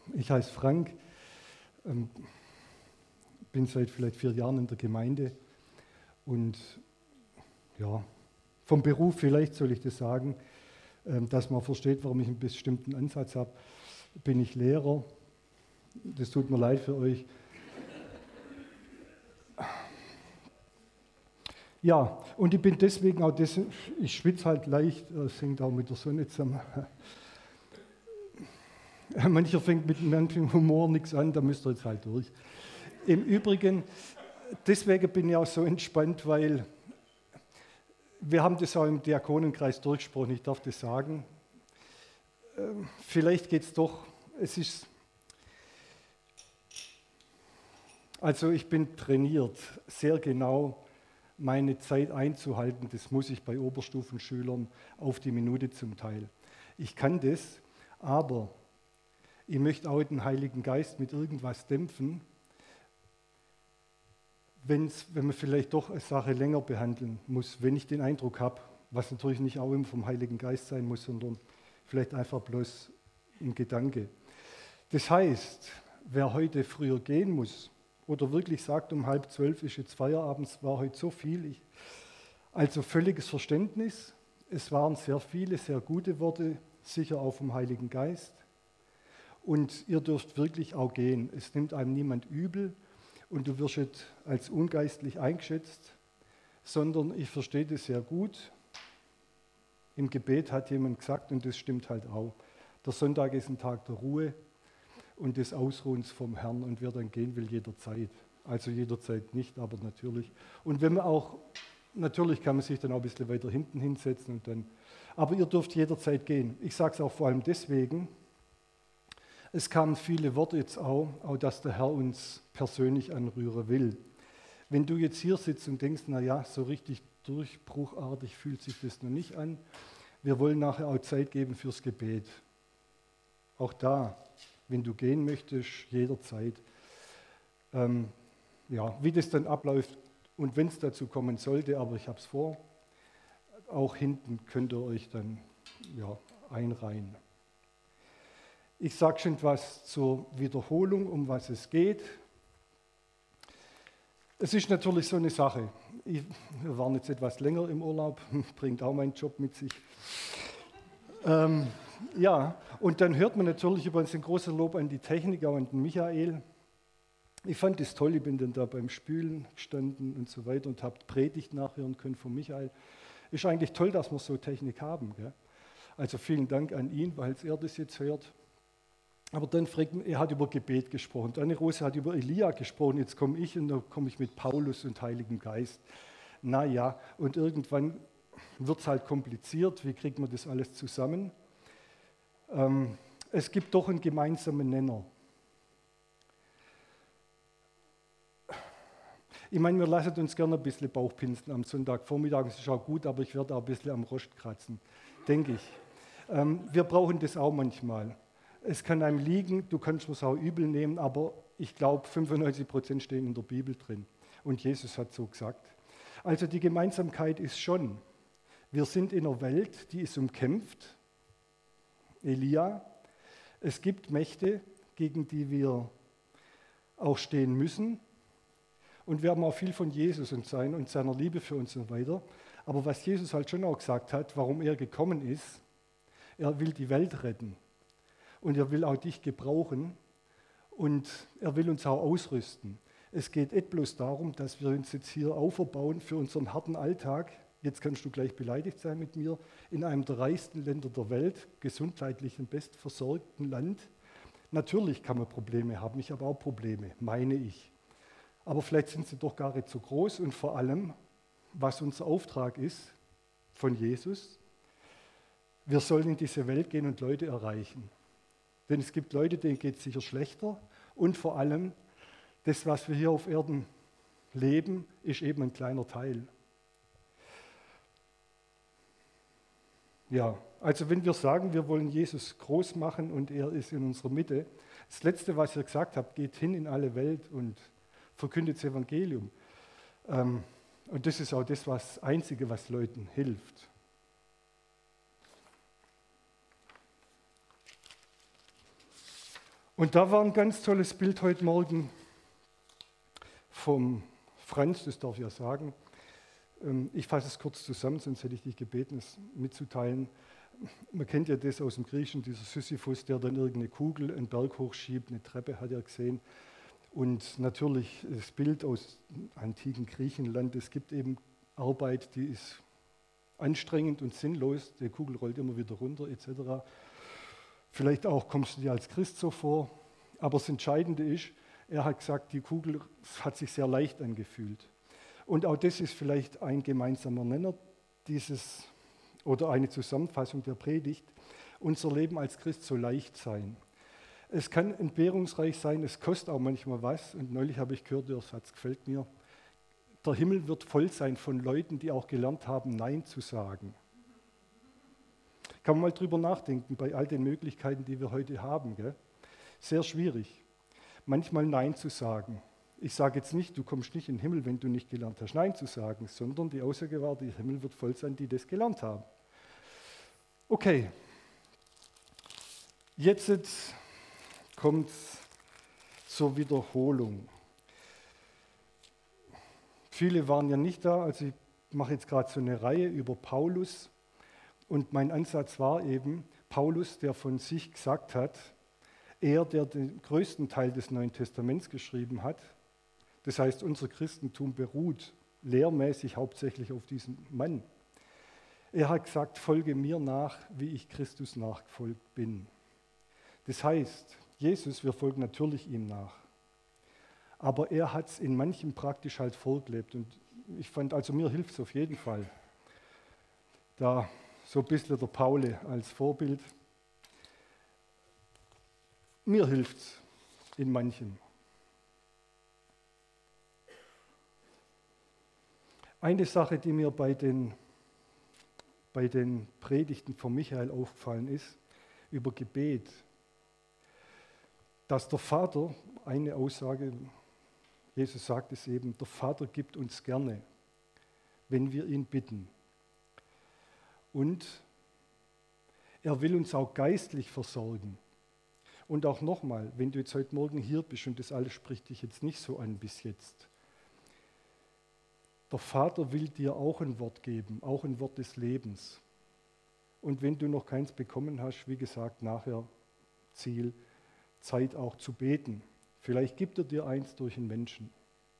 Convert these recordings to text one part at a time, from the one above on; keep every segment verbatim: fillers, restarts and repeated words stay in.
Ich heiße Frank, ähm, bin seit vielleicht vier Jahren in der Gemeinde und ja, vom Beruf vielleicht soll ich das sagen, ähm, dass man versteht, warum ich einen bestimmten Ansatz habe. Bin ich Lehrer, das tut mir leid für euch. Ja, und ich bin deswegen auch, des, ich schwitze halt leicht, das hängt auch mit der Sonne zusammen. Mancher fängt mit manchem Humor nichts an, da müsst ihr jetzt halt durch. Im Übrigen, deswegen bin ich auch so entspannt, weil wir haben das auch im Diakonenkreis durchgesprochen, ich darf das sagen. Vielleicht geht es doch, es ist, also ich bin trainiert, sehr genau meine Zeit einzuhalten, das muss ich bei Oberstufenschülern auf die Minute zum Teil. Ich kann das, aber ich möchte auch den Heiligen Geist mit irgendwas dämpfen, wenn's, wenn man vielleicht doch eine Sache länger behandeln muss, wenn ich den Eindruck habe, was natürlich nicht auch immer vom Heiligen Geist sein muss, sondern vielleicht einfach bloß ein Gedanke. Das heißt, wer heute früher gehen muss oder wirklich sagt, um halb zwölf ist jetzt Feierabend, es war heute so viel, ich, also völliges Verständnis, es waren sehr viele, sehr gute Worte, sicher auch vom Heiligen Geist. Und ihr dürft wirklich auch gehen. Es nimmt einem niemand übel und du wirst nicht als ungeistlich eingeschätzt, sondern ich verstehe das sehr gut. Im Gebet hat jemand gesagt, und das stimmt halt auch, der Sonntag ist ein Tag der Ruhe und des Ausruhens vom Herrn und wer dann gehen will, jederzeit. Also jederzeit nicht, aber natürlich. Und wenn man auch, natürlich kann man sich dann auch ein bisschen weiter hinten hinsetzen und dann, aber ihr dürft jederzeit gehen. Ich sage es auch vor allem deswegen, es kamen viele Worte jetzt auch, auch, dass der Herr uns persönlich anrühren will. Wenn du jetzt hier sitzt und denkst, naja, so richtig durchbruchartig fühlt sich das noch nicht an, wir wollen nachher auch Zeit geben fürs Gebet. Auch da, wenn du gehen möchtest, jederzeit. Ähm, ja, wie das dann abläuft und wenn es dazu kommen sollte, aber ich habe es vor, auch hinten könnt ihr euch dann ja, einreihen. Ich sage schon etwas zur Wiederholung, um was es geht. Es ist natürlich so eine Sache. Ich, wir waren jetzt etwas länger im Urlaub, bringt auch meinen Job mit sich. Ähm, ja, und dann hört man natürlich übrigens ein großes Lob an die Technik, auch an den Michael. Ich fand das toll, ich bin dann da beim Spülen gestanden und so weiter und habe Predigt nachhören können von Michael. Ist eigentlich toll, dass wir so Technik haben. Gell? Also vielen Dank an ihn, weil er das jetzt hört. Aber dann fragt man, er hat über Gebet gesprochen. Anne-Rose hat über Elia gesprochen. Jetzt komme ich und dann komme ich mit Paulus und Heiligem Geist. Naja, und irgendwann wird es halt kompliziert. Wie kriegt man das alles zusammen? Ähm, es gibt doch einen gemeinsamen Nenner. Ich meine, wir lassen uns gerne ein bisschen Bauchpinseln am Sonntagvormittag. Das ist auch gut, aber ich werde auch ein bisschen am Rost kratzen, denke ich. Ähm, wir brauchen das auch manchmal. Es kann einem liegen, du kannst es auch übel nehmen, aber ich glaube, fünfundneunzig Prozent stehen in der Bibel drin. Und Jesus hat so gesagt. Also die Gemeinsamkeit ist schon, wir sind in einer Welt, die ist umkämpft. Elia, es gibt Mächte, gegen die wir auch stehen müssen. Und wir haben auch viel von Jesus und, sein, und seiner Liebe für uns und so weiter. Aber was Jesus halt schon auch gesagt hat, warum er gekommen ist, er will die Welt retten. Und er will auch dich gebrauchen und er will uns auch ausrüsten. Es geht nicht bloß darum, dass wir uns jetzt hier auferbauen für unseren harten Alltag. Jetzt kannst du gleich beleidigt sein mit mir. In einem der reichsten Länder der Welt, gesundheitlich im bestversorgten Land. Natürlich kann man Probleme haben, ich habe auch Probleme, meine ich. Aber vielleicht sind sie doch gar nicht so groß und vor allem, was unser Auftrag ist von Jesus, wir sollen in diese Welt gehen und Leute erreichen. Denn es gibt Leute, denen geht es sicher schlechter und vor allem, das, was wir hier auf Erden leben, ist eben ein kleiner Teil. Ja, also wenn wir sagen, wir wollen Jesus groß machen und er ist in unserer Mitte, das Letzte, was ihr gesagt habt, geht hin in alle Welt und verkündet das Evangelium. Und das ist auch das, was Einzige, was Leuten hilft. Und da war ein ganz tolles Bild heute Morgen vom Franz, das darf ich ja sagen. Ich fasse es kurz zusammen, sonst hätte ich dich gebeten, es mitzuteilen. Man kennt ja das aus dem Griechischen, dieser Sisyphus, der dann irgendeine Kugel einen Berg hochschiebt, eine Treppe hat er gesehen. Und natürlich das Bild aus antiken Griechenland, es gibt eben Arbeit, die ist anstrengend und sinnlos, die Kugel rollt immer wieder runter et cetera. Vielleicht auch kommst du dir als Christ so vor, aber das Entscheidende ist, er hat gesagt, die Kugel hat sich sehr leicht angefühlt. Und auch das ist vielleicht ein gemeinsamer Nenner dieses oder eine Zusammenfassung der Predigt. Unser Leben als Christ soll leicht sein. Es kann entbehrungsreich sein, es kostet auch manchmal was. Und neulich habe ich gehört, der Satz gefällt mir. Der Himmel wird voll sein von Leuten, die auch gelernt haben, Nein zu sagen. Kann man mal drüber nachdenken, bei all den Möglichkeiten, die wir heute haben. Gell? Sehr schwierig, manchmal Nein zu sagen. Ich sage jetzt nicht, du kommst nicht in den Himmel, wenn du nicht gelernt hast, Nein zu sagen, sondern die Aussage war, der Himmel wird voll sein, die das gelernt haben. Okay, jetzt kommt es zur Wiederholung. Viele waren ja nicht da, also ich mache jetzt gerade so eine Reihe über Paulus und mein Ansatz war eben, Paulus, der von sich gesagt hat, er, der den größten Teil des Neuen Testaments geschrieben hat, das heißt, unser Christentum beruht lehrmäßig hauptsächlich auf diesem Mann. Er hat gesagt, folge mir nach, wie ich Christus nachgefolgt bin. Das heißt, Jesus, wir folgen natürlich ihm nach. Aber er hat es in manchem praktisch halt vorgelebt. Und ich fand, also mir hilft es auf jeden Fall. Da so ein bisschen der Paul als Vorbild. Mir hilft es in manchem. Eine Sache, die mir bei den, bei den Predigten von Michael aufgefallen ist, über Gebet, dass der Vater, eine Aussage, Jesus sagt es eben, der Vater gibt uns gerne, wenn wir ihn bitten. Und er will uns auch geistlich versorgen. Und auch nochmal, wenn du jetzt heute Morgen hier bist und das alles spricht dich jetzt nicht so an bis jetzt, der Vater will dir auch ein Wort geben, auch ein Wort des Lebens. Und wenn du noch keins bekommen hast, wie gesagt, nachher Ziel, Zeit auch zu beten. Vielleicht gibt er dir eins durch einen Menschen.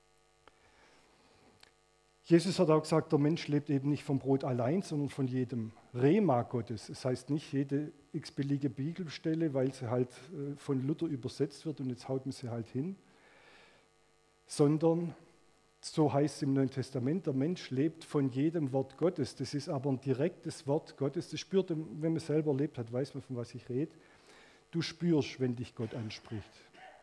Jesus hat auch gesagt, der Mensch lebt eben nicht vom Brot allein, sondern von jedem Rema Gottes. Das heißt nicht jede x-bellige Bibelstelle, weil sie halt von Luther übersetzt wird und jetzt haut man sie halt hin, sondern so heißt es im Neuen Testament, der Mensch lebt von jedem Wort Gottes. Das ist aber ein direktes Wort Gottes. Das spürt, wenn man selber erlebt hat, weiß man, von was ich rede. Du spürst, wenn dich Gott anspricht.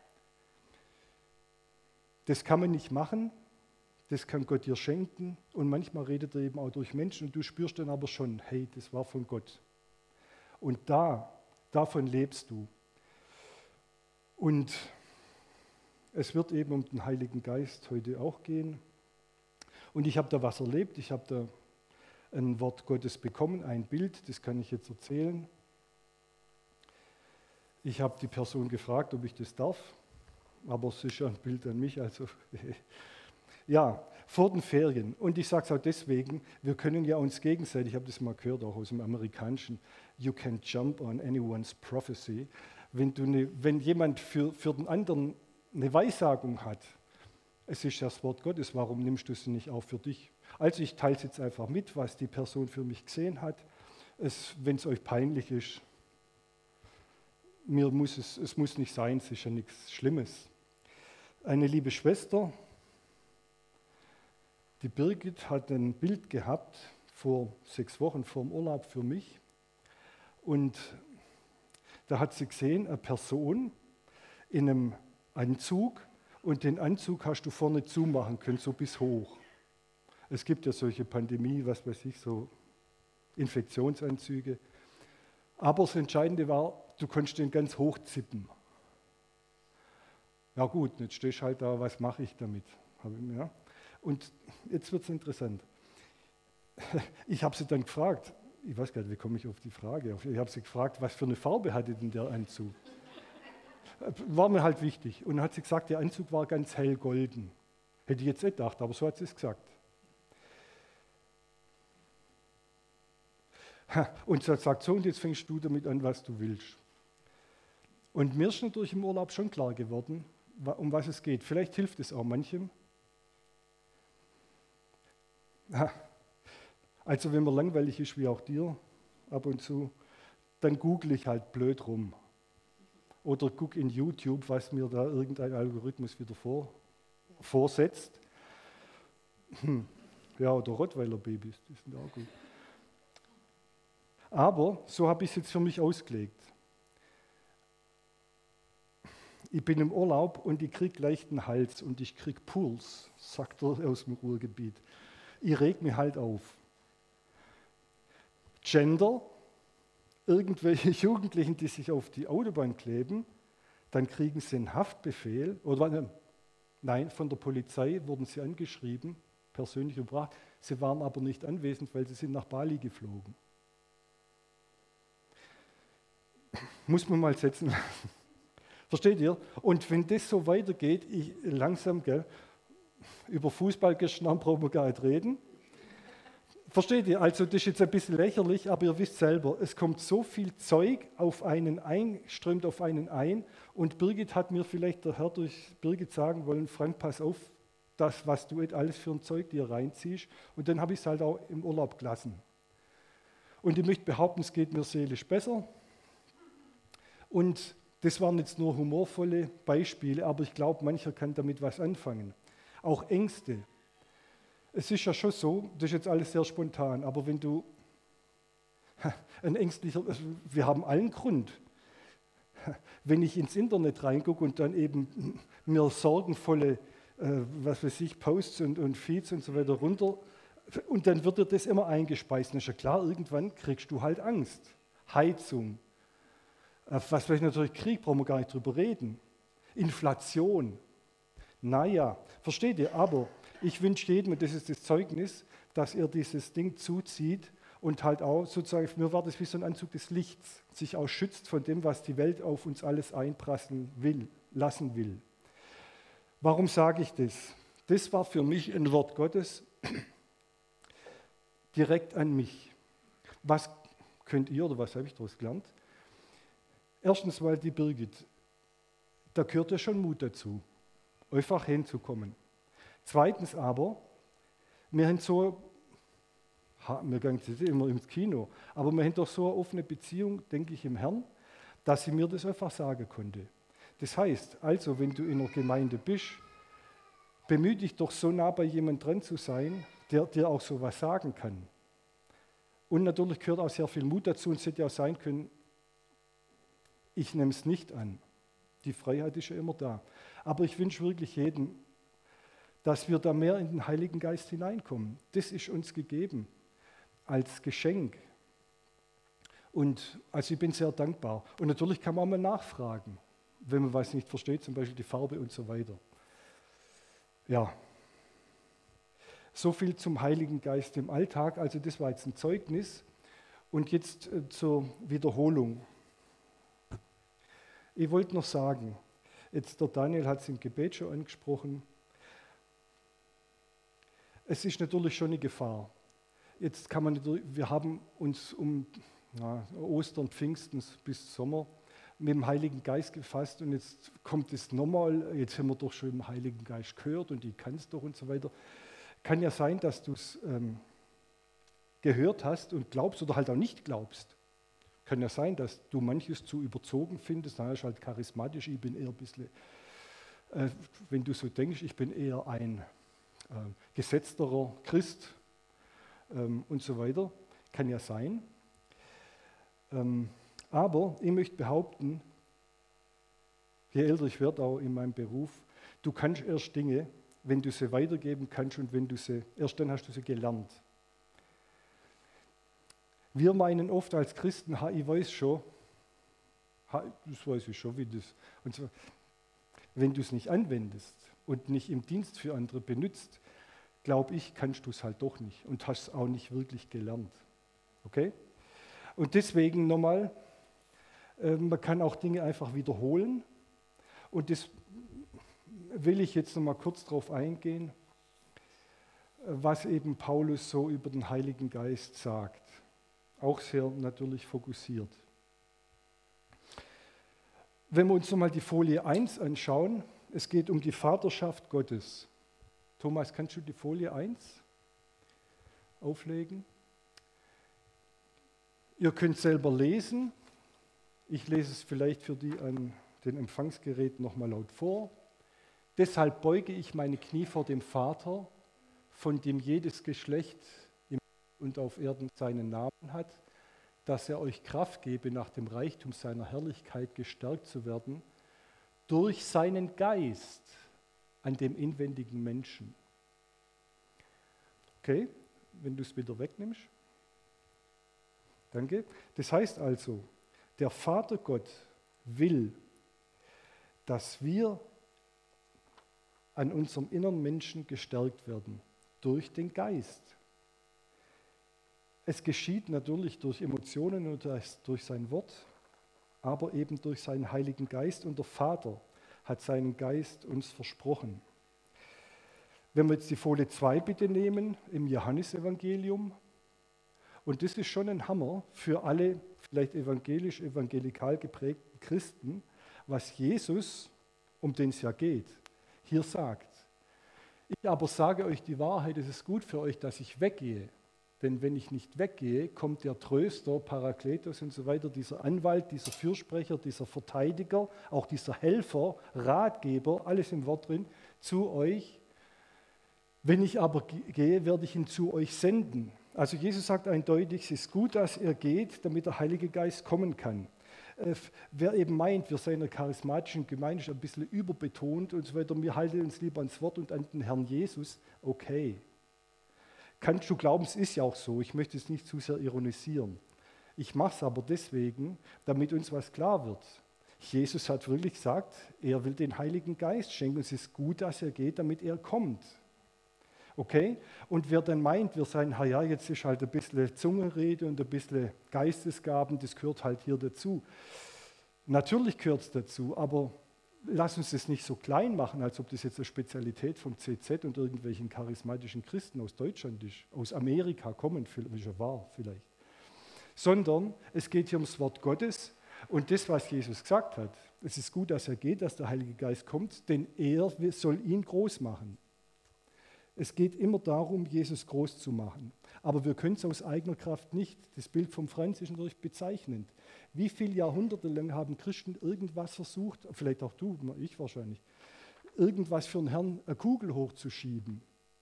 Das kann man nicht machen, das kann Gott dir schenken und manchmal redet er eben auch durch Menschen und du spürst dann aber schon, hey, das war von Gott. Und da, davon lebst du. Und es wird eben um den Heiligen Geist heute auch gehen. Und ich habe da was erlebt, ich habe da ein Wort Gottes bekommen, ein Bild, das kann ich jetzt erzählen. Ich habe die Person gefragt, ob ich das darf, aber es ist ja ein Bild an mich, also ja, vor den Ferien. Und ich sage es auch deswegen, wir können ja uns gegenseitig, ich habe das mal gehört, auch aus dem Amerikanischen, you can jump on anyone's prophecy. Wenn, du ne, wenn jemand für, für den anderen eine Weissagung hat, es ist das Wort Gottes, warum nimmst du es nicht auch für dich? Also ich teile es jetzt einfach mit, was die Person für mich gesehen hat. Wenn es euch peinlich ist, mir muss es, es muss nicht sein, es ist ja nichts Schlimmes. Eine liebe Schwester, die Birgit, hat ein Bild gehabt vor sechs Wochen vor dem Urlaub für mich. Und da hat sie gesehen, eine Person in einem Anzug und den Anzug hast du vorne zumachen können, so bis hoch. Es gibt ja solche Pandemie, was weiß ich, so Infektionsanzüge. Aber das Entscheidende war, du konntest den ganz hoch zippen. Ja gut, jetzt stehst du halt da, was mache ich damit? Ja. Und jetzt wird es interessant. Ich habe sie dann gefragt, ich weiß gar nicht, wie komme ich auf die Frage? Ich habe sie gefragt, was für eine Farbe hatte denn der Anzug? War mir halt wichtig. Und dann hat sie gesagt, der Anzug war ganz hell golden. Hätte ich jetzt nicht gedacht, aber so hat sie es gesagt. Und sie hat gesagt, so, und jetzt fängst du damit an, was du willst. Und mir ist natürlich im Urlaub schon klar geworden, um was es geht. Vielleicht hilft es auch manchem. Also wenn mir langweilig ist, wie auch dir, ab und zu, dann google ich halt blöd rum. Oder gucke in YouTube, was mir da irgendein Algorithmus wieder vor, vorsetzt. Hm. Ja, oder Rottweiler-Babys, die sind auch gut. Aber so habe ich es jetzt für mich ausgelegt. Ich bin im Urlaub und ich kriege leichten Hals und ich kriege Puls, sagt er aus dem Ruhrgebiet. Ich reg mich halt auf. Gender, irgendwelche Jugendlichen, die sich auf die Autobahn kleben, dann kriegen sie einen Haftbefehl, oder nein, von der Polizei wurden sie angeschrieben, persönlich gebracht, sie waren aber nicht anwesend, weil sie sind nach Bali geflogen. Muss man mal setzen lassen. Versteht ihr? Und wenn das so weitergeht, ich langsam, gell, über Fußball gestern brauchen wir gar nicht reden. Versteht ihr? Also das ist jetzt ein bisschen lächerlich, aber ihr wisst selber, es kommt so viel Zeug auf einen ein, strömt auf einen ein und Birgit hat mir vielleicht der Herr durch Birgit sagen wollen, Frank, pass auf, das, was du alles für ein Zeug dir reinziehst, und dann habe ich es halt auch im Urlaub gelassen. Und ich möchte behaupten, es geht mir seelisch besser. Und das waren jetzt nur humorvolle Beispiele, aber ich glaube, mancher kann damit was anfangen. Auch Ängste. Es ist ja schon so, das ist jetzt alles sehr spontan, aber wenn du ein ängstlicher, wir haben allen Grund. Wenn ich ins Internet reingucke und dann eben mir sorgenvolle, äh, was weiß ich, Posts und, und Feeds und so weiter runter, und dann wird dir das immer eingespeist. Und ist ja klar, irgendwann kriegst du halt Angst. Heizung. Was weiß ich, natürlich, Krieg, brauchen wir gar nicht drüber reden. Inflation. Naja, versteht ihr, aber ich wünsche jedem, und das ist das Zeugnis, dass er dieses Ding zuzieht und halt auch sozusagen, mir war das wie so ein Anzug des Lichts, sich auch schützt von dem, was die Welt auf uns alles einprassen will, lassen will. Warum sage ich das? Das war für mich ein Wort Gottes direkt an mich. Was könnt ihr oder was habe ich daraus gelernt? Erstens, weil die Birgit, da gehört ja schon Mut dazu, einfach hinzukommen. Zweitens aber, wir haben so, wir gehen jetzt immer ins Kino, aber wir haben doch so eine offene Beziehung, denke ich, im Herrn, dass sie mir das einfach sagen konnte. Das heißt, also, wenn du in einer Gemeinde bist, bemühe dich doch so nah bei jemandem dran zu sein, der dir auch so was sagen kann. Und natürlich gehört auch sehr viel Mut dazu, und es hätte ja auch sein können, ich nehme es nicht an. Die Freiheit ist ja immer da. Aber ich wünsche wirklich jedem, dass wir da mehr in den Heiligen Geist hineinkommen. Das ist uns gegeben als Geschenk. Und also ich bin sehr dankbar. Und natürlich kann man auch mal nachfragen, wenn man was nicht versteht, zum Beispiel die Farbe und so weiter. Ja, so viel zum Heiligen Geist im Alltag. Also das war jetzt ein Zeugnis. Und jetzt äh, zur Wiederholung. Ich wollte noch sagen, jetzt der Daniel hat es im Gebet schon angesprochen, es ist natürlich schon eine Gefahr. Jetzt kann man natürlich, wir haben uns um na, Ostern, Pfingsten bis Sommer mit dem Heiligen Geist gefasst, und jetzt kommt es nochmal, jetzt haben wir doch schon im Heiligen Geist gehört und ich kann es doch und so weiter. Kann ja sein, dass du es ähm, gehört hast und glaubst oder halt auch nicht glaubst. Kann ja sein, dass du manches zu überzogen findest, na, ist halt charismatisch, ich bin eher ein bisschen, äh, wenn du so denkst, ich bin eher ein äh, gesetzterer Christ ähm, und so weiter. Kann ja sein. Ähm, aber ich möchte behaupten, je älter ich werde, auch in meinem Beruf, du kannst erst Dinge, wenn du sie weitergeben kannst und wenn du sie, erst dann hast du sie gelernt. Wir meinen oft als Christen, ha, ich weiß schon, ha, das weiß ich schon, wie das. Und so, wenn du es nicht anwendest und nicht im Dienst für andere benutzt, glaube ich, kannst du es halt doch nicht und hast es auch nicht wirklich gelernt. Okay? Und deswegen nochmal, äh, man kann auch Dinge einfach wiederholen. Und das will ich jetzt noch mal kurz darauf eingehen, was eben Paulus so über den Heiligen Geist sagt. Auch sehr natürlich fokussiert. Wenn wir uns nochmal die Folie eins anschauen, es geht um die Vaterschaft Gottes. Thomas, kannst du die Folie eins auflegen? Ihr könnt selber lesen. Ich lese es vielleicht für die an den Empfangsgeräten nochmal laut vor. Deshalb beuge ich meine Knie vor dem Vater, von dem jedes Geschlecht im Himmel und auf Erden seinen Namen hat, dass er euch Kraft gebe, nach dem Reichtum seiner Herrlichkeit gestärkt zu werden, durch seinen Geist an dem inwendigen Menschen. Okay, wenn du es wieder wegnimmst. Danke. Das heißt also, der Vater Gott will, dass wir an unserem inneren Menschen gestärkt werden durch den Geist. Es geschieht natürlich durch Emotionen und durch sein Wort, aber eben durch seinen Heiligen Geist. Und der Vater hat seinen Geist uns versprochen. Wenn wir jetzt die Folie zwei bitte nehmen, im Johannesevangelium, und das ist schon ein Hammer für alle vielleicht evangelisch, evangelikal geprägten Christen, was Jesus, um den es ja geht, hier sagt. Ich aber sage euch die Wahrheit, es ist gut für euch, dass ich weggehe. Denn wenn ich nicht weggehe, kommt der Tröster, Parakletos und so weiter, dieser Anwalt, dieser Fürsprecher, dieser Verteidiger, auch dieser Helfer, Ratgeber, alles im Wort drin, zu euch. Wenn ich aber gehe, werde ich ihn zu euch senden. Also Jesus sagt eindeutig, es ist gut, dass er geht, damit der Heilige Geist kommen kann. Äh, wer eben meint, wir seien in der charismatischen Gemeinde ein bisschen überbetont und so weiter, wir halten uns lieber ans Wort und an den Herrn Jesus, okay. Kannst du glauben, es ist ja auch so, ich möchte es nicht zu sehr ironisieren. Ich mache es aber deswegen, damit uns was klar wird. Jesus hat wirklich gesagt, er will den Heiligen Geist schenken. Es ist gut, dass er geht, damit er kommt. Okay? Und wer dann meint, wir seien, ja, jetzt ist halt ein bisschen Zungenrede und ein bisschen Geistesgaben, das gehört halt hier dazu. Natürlich gehört es dazu, aber lass uns das nicht so klein machen, als ob das jetzt eine Spezialität vom C Z und irgendwelchen charismatischen Christen aus Deutschland ist, aus Amerika kommen, ist ja wahr vielleicht. Sondern es geht hier ums Wort Gottes und das, was Jesus gesagt hat. Es ist gut, dass er geht, dass der Heilige Geist kommt, denn er soll ihn groß machen. Es geht immer darum, Jesus groß zu machen. Aber wir können es aus eigener Kraft nicht. Das Bild vom Franz ist natürlich bezeichnend. Wie viele Jahrhunderte lang haben Christen irgendwas versucht, vielleicht auch du, ich wahrscheinlich, irgendwas für den Herrn, eine Kugel hochzuschieben.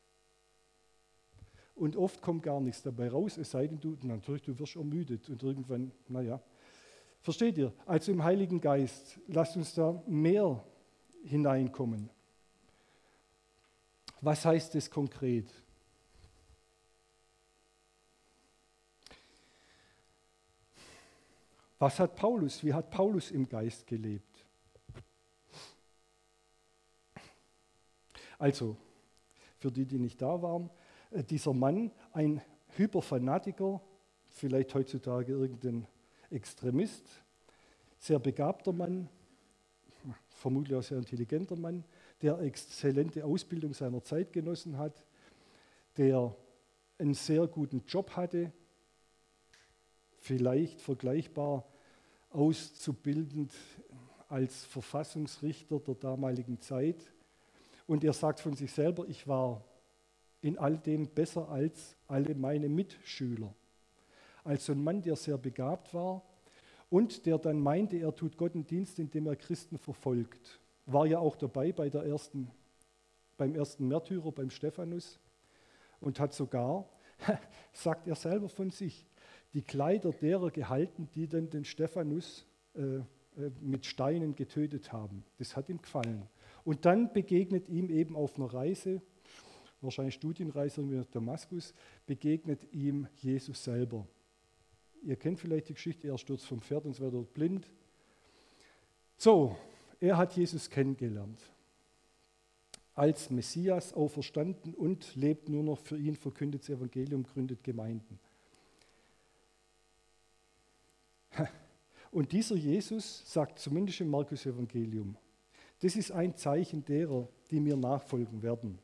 Und oft kommt gar nichts dabei raus, es sei denn, du, natürlich, du wirst ermüdet und irgendwann, naja. Versteht ihr? Also im Heiligen Geist, lasst uns da mehr hineinkommen. Was heißt das konkret? Was hat Paulus, wie hat Paulus im Geist gelebt? Also, für die, die nicht da waren, dieser Mann, ein Hyperfanatiker, vielleicht heutzutage irgendein Extremist, sehr begabter Mann, vermutlich auch sehr intelligenter Mann, der exzellente Ausbildung seiner Zeit genossen hat, der einen sehr guten Job hatte, vielleicht vergleichbar auszubildend als Verfassungsrichter der damaligen Zeit. Und er sagt von sich selber, ich war in all dem besser als alle meine Mitschüler. Also ein Mann, der sehr begabt war und der dann meinte, er tut Gott einen Dienst, indem er Christen verfolgt. War ja auch dabei bei der ersten, beim ersten Märtyrer, beim Stephanus und hat sogar, sagt er selber von sich, die Kleider derer gehalten, die dann den Stephanus äh, mit Steinen getötet haben. Das hat ihm gefallen. Und dann begegnet ihm eben auf einer Reise, wahrscheinlich Studienreise in Damaskus, begegnet ihm Jesus selber. Ihr kennt vielleicht die Geschichte, er stürzt vom Pferd und wird dort blind. So, er hat Jesus kennengelernt, als Messias auferstanden und lebt nur noch für ihn, verkündet das Evangelium, gründet Gemeinden. Und dieser Jesus sagt zumindest im Markus-Evangelium, Das ist ein Zeichen derer, die mir nachfolgen werden.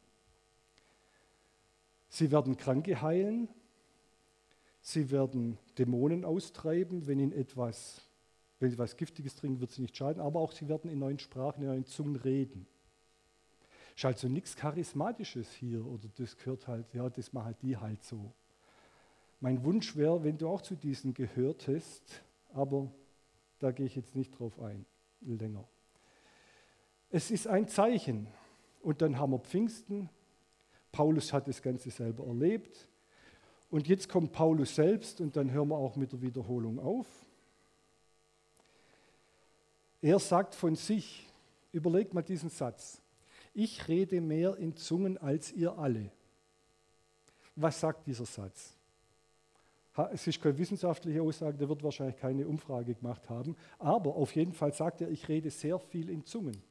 Sie werden Kranke heilen, sie werden Dämonen austreiben, wenn ihnen etwas, wenn sie etwas Giftiges trinken, wird sie nicht schaden, aber auch sie werden in neuen Sprachen, in neuen Zungen reden. Ist also nichts Charismatisches hier, oder das gehört halt, ja, das machen die halt so. Mein Wunsch wäre, wenn du auch zu diesen gehörtest, aber da gehe ich jetzt nicht drauf ein, länger. Es ist ein Zeichen. Und dann haben wir Pfingsten. Paulus hat das Ganze selber erlebt. Und jetzt kommt Paulus selbst und dann hören wir auch mit der Wiederholung auf. Er sagt von sich, überlegt mal diesen Satz, ich rede mehr in Zungen als ihr alle. Was sagt dieser Satz? Es ist keine wissenschaftliche Aussage, der wird wahrscheinlich keine Umfrage gemacht haben, aber auf jeden Fall sagt er, ich rede sehr viel in Zungen.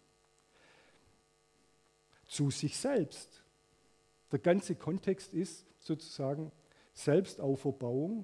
Zu sich selbst. Der ganze Kontext ist sozusagen Selbstauferbauung.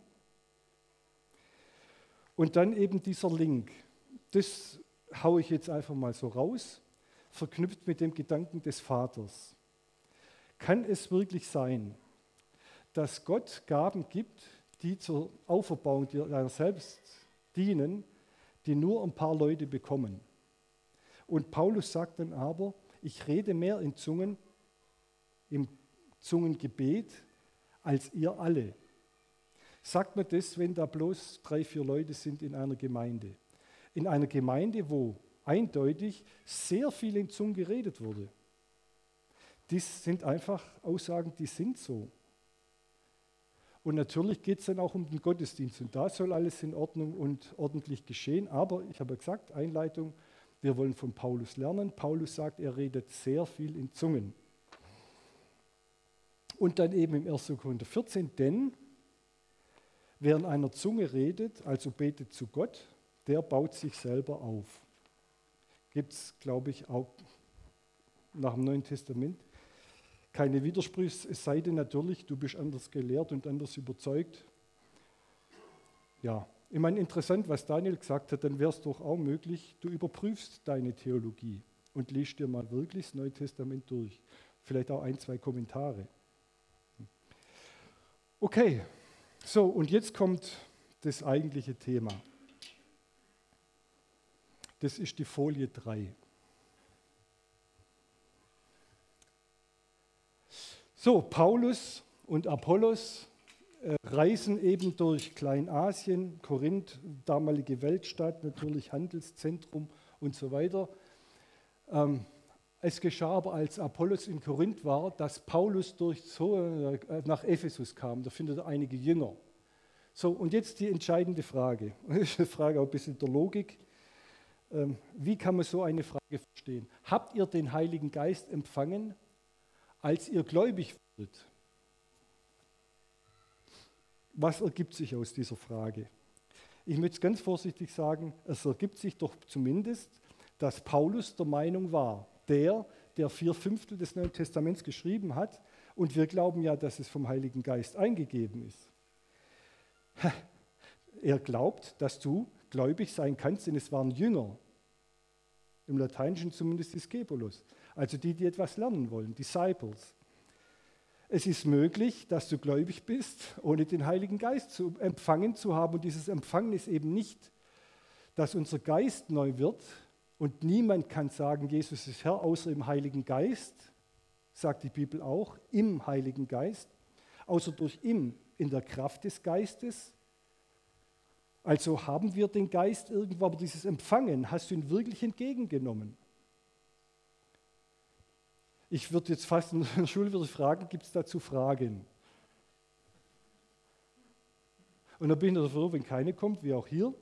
Und dann eben dieser Link. Das haue ich jetzt einfach mal so raus, verknüpft mit dem Gedanken des Vaters. Kann es wirklich sein, dass Gott Gaben gibt, die zur Auferbauung deiner selbst dienen, die nur ein paar Leute bekommen? Und Paulus sagt dann aber, ich rede mehr in Zungen, im Zungengebet, als ihr alle. Sagt man das, wenn da bloß drei, vier Leute sind in einer Gemeinde? In einer Gemeinde, wo eindeutig sehr viel in Zungen geredet wurde. Das sind einfach Aussagen, die sind so. Und natürlich geht es dann auch um den Gottesdienst. Und da soll alles in Ordnung und ordentlich geschehen. Aber ich habe ja gesagt, Einleitung, wir wollen von Paulus lernen. Paulus sagt, er redet sehr viel in Zungen. Und dann eben im ersten Korinther vierzehn, denn wer in einer Zunge redet, also betet zu Gott, der baut sich selber auf. Gibt es, glaube ich, auch nach dem Neuen Testament keine Widersprüche, es sei denn natürlich, du bist anders gelehrt und anders überzeugt. Ja, ich meine, interessant, was Daniel gesagt hat, dann wäre es doch auch möglich, du überprüfst deine Theologie und liest dir mal wirklich das Neue Testament durch. Vielleicht auch ein, zwei Kommentare. Okay, so und jetzt kommt das eigentliche Thema. Das ist die Folie drei. So, Paulus und Apollos äh, reisen eben durch Kleinasien, Korinth, damalige Weltstadt, natürlich Handelszentrum und so weiter. Ähm, es geschah aber, als Apollos in Korinth war, dass Paulus durch so, äh, nach Ephesus kam. Da findet er einige Jünger. So, und jetzt die entscheidende Frage. Das ist eine Frage auch ein bisschen der Logik. Ähm, wie kann man so eine Frage verstehen? Habt ihr den Heiligen Geist empfangen, als ihr gläubig wurdet? Was ergibt sich aus dieser Frage? Ich möchte ganz vorsichtig sagen, es ergibt sich doch zumindest, dass Paulus der Meinung war, der, der vier Fünftel des Neuen Testaments geschrieben hat, und wir glauben ja, dass es vom Heiligen Geist eingegeben ist. Er glaubt, dass du gläubig sein kannst, denn es waren Jünger. Im Lateinischen zumindest Discipulos. Also die, die etwas lernen wollen, Disciples. Es ist möglich, dass du gläubig bist, ohne den Heiligen Geist zu empfangen zu haben. Und dieses Empfangen ist eben nicht, dass unser Geist neu wird. Und niemand kann sagen, Jesus ist Herr, außer im Heiligen Geist, sagt die Bibel auch, im Heiligen Geist, außer durch ihn, in der Kraft des Geistes. Also haben wir den Geist irgendwo, aber dieses Empfangen, hast du ihn wirklich entgegengenommen? Ich würde jetzt fast in der Schule würde fragen, gibt es dazu Fragen? Und dann bin ich dafür, wenn keine kommt, wie auch hier.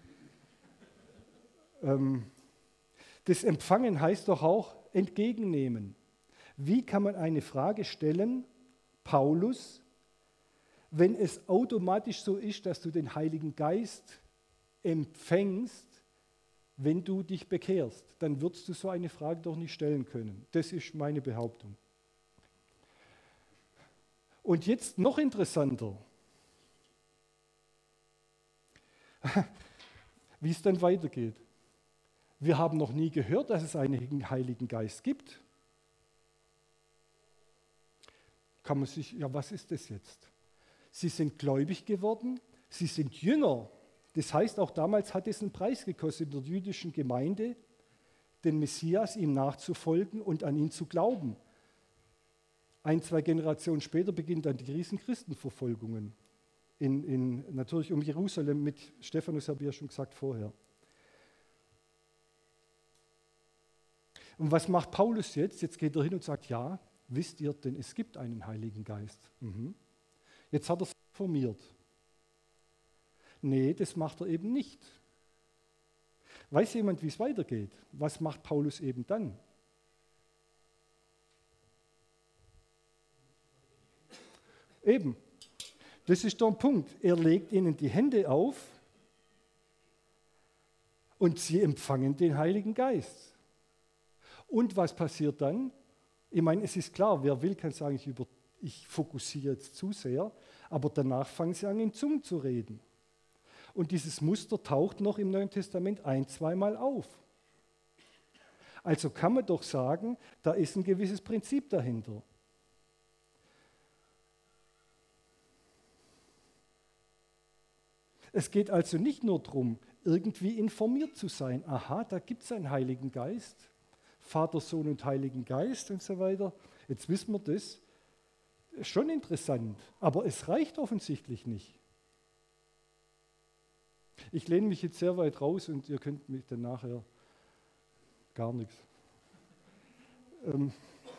Ähm, das Empfangen heißt doch auch entgegennehmen. Wie kann man eine Frage stellen, Paulus, wenn es automatisch so ist, dass du den Heiligen Geist empfängst, wenn du dich bekehrst, dann würdest du so eine Frage doch nicht stellen können. Das ist meine Behauptung. Und jetzt noch interessanter, wie es dann weitergeht. Wir haben noch nie gehört, dass es einen Heiligen Geist gibt. Kann man sich, ja, was ist das jetzt? Sie sind gläubig geworden, sie sind Jünger. Das heißt, auch damals hat es einen Preis gekostet in der jüdischen Gemeinde, den Messias, ihm nachzufolgen und an ihn zu glauben. Ein, zwei Generationen später beginnen dann die riesen Christenverfolgungen. In, in, natürlich um Jerusalem, mit Stephanus habe ich ja schon gesagt vorher. Und was macht Paulus jetzt? Jetzt geht er hin und sagt, ja, wisst ihr denn, es gibt einen Heiligen Geist. Mhm. Jetzt hat er sich informiert. Nee, das macht er eben nicht. Weiß jemand, wie es weitergeht? Was macht Paulus eben dann? Eben, das ist der Punkt. Er legt ihnen die Hände auf und sie empfangen den Heiligen Geist. Und was passiert dann? Ich meine, es ist klar, wer will, kann sagen, ich, über, ich fokussiere jetzt zu sehr, aber danach fangen sie an, in Zungen zu reden. Und dieses Muster taucht noch im Neuen Testament ein-, zweimal auf. Also kann man doch sagen, da ist ein gewisses Prinzip dahinter. Es geht also nicht nur darum, irgendwie informiert zu sein. Aha, da gibt es einen Heiligen Geist, Vater, Sohn und Heiligen Geist und so weiter. Jetzt wissen wir das. Ist schon interessant, aber es reicht offensichtlich nicht. Ich lehne mich jetzt sehr weit raus und ihr könnt mich dann nachher gar nichts. Ähm,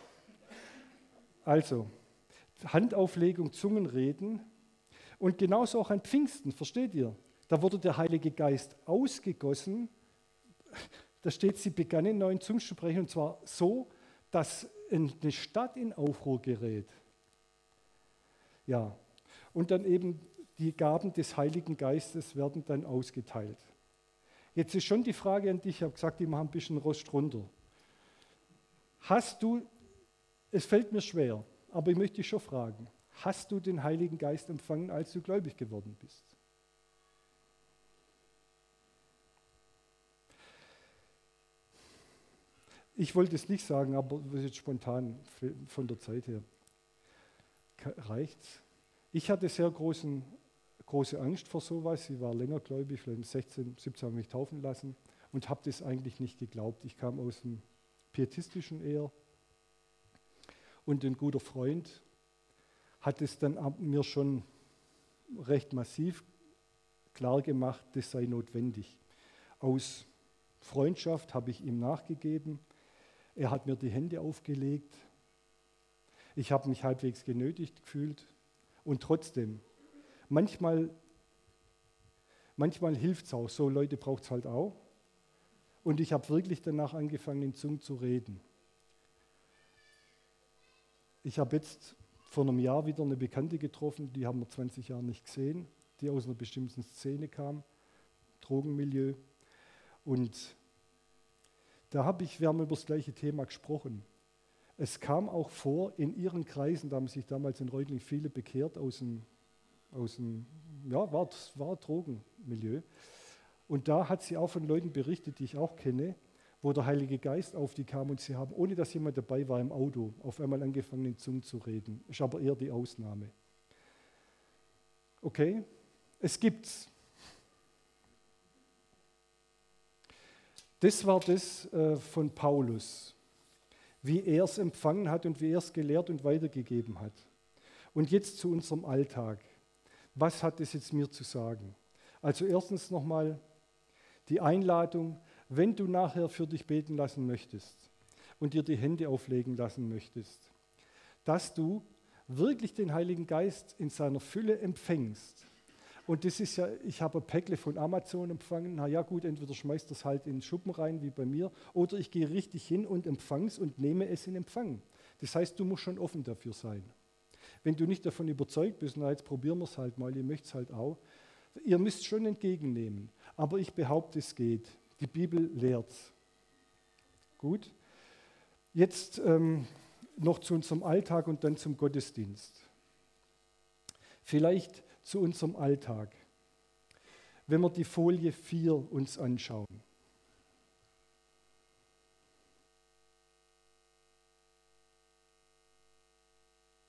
also, Handauflegung, Zungenreden und genauso auch an Pfingsten, versteht ihr? Da wurde der Heilige Geist ausgegossen. Da steht, sie begannen neuen Zungen zu sprechen und zwar so, dass eine Stadt in Aufruhr gerät. Ja, und dann eben die Gaben des Heiligen Geistes werden dann ausgeteilt. Jetzt ist schon die Frage an dich, ich habe gesagt, ich mache ein bisschen Rost runter. Hast du, es fällt mir schwer, aber ich möchte dich schon fragen, hast du den Heiligen Geist empfangen, als du gläubig geworden bist? Ich wollte es nicht sagen, aber das ist jetzt spontan von der Zeit her. Reicht's? Ich hatte sehr großen, große Angst vor sowas. Ich war länger gläubig, vielleicht mit sechzehn, siebzehn habe ich mich taufen lassen und habe das eigentlich nicht geglaubt. Ich kam aus dem Pietistischen eher und ein guter Freund hat es dann mir schon recht massiv klar gemacht, das sei notwendig. Aus Freundschaft habe ich ihm nachgegeben. Er hat mir die Hände aufgelegt. Ich habe mich halbwegs genötigt gefühlt. Und trotzdem, manchmal, manchmal hilft es auch. So Leute braucht es halt auch. Und ich habe wirklich danach angefangen, in Zungen zu reden. Ich habe jetzt vor einem Jahr wieder eine Bekannte getroffen, die haben wir zwanzig Jahre nicht gesehen, die aus einer bestimmten Szene kam, Drogenmilieu. Und da habe ich, wir haben über das gleiche Thema gesprochen. Es kam auch vor in ihren Kreisen, da haben sich damals in Reutling viele bekehrt aus dem, aus dem ja, war, war Drogenmilieu. Und da hat sie auch von Leuten berichtet, die ich auch kenne, wo der Heilige Geist auf die kam und sie haben, ohne dass jemand dabei war im Auto, auf einmal angefangen in Zungen zu reden. Ist aber eher die Ausnahme. Okay, es gibt's. Das war das äh, von Paulus, wie er es empfangen hat und wie er es gelehrt und weitergegeben hat. Und jetzt zu unserem Alltag. Was hat es jetzt mir zu sagen? Also erstens nochmal die Einladung, wenn du nachher für dich beten lassen möchtest und dir die Hände auflegen lassen möchtest, dass du wirklich den Heiligen Geist in seiner Fülle empfängst. Und das ist ja, ich habe ein Päckle von Amazon empfangen, na ja gut, entweder schmeißt das halt in den Schuppen rein, wie bei mir, oder ich gehe richtig hin und empfange es und nehme es in Empfang. Das heißt, du musst schon offen dafür sein. Wenn du nicht davon überzeugt bist, na jetzt probieren wir es halt mal, ihr möchtet es halt auch, ihr müsst schon entgegennehmen. Aber ich behaupte, es geht. Die Bibel lehrt es. Gut. Jetzt ähm, noch zu unserem Alltag und dann zum Gottesdienst. Vielleicht zu unserem Alltag. Wenn wir die Folie vier uns anschauen.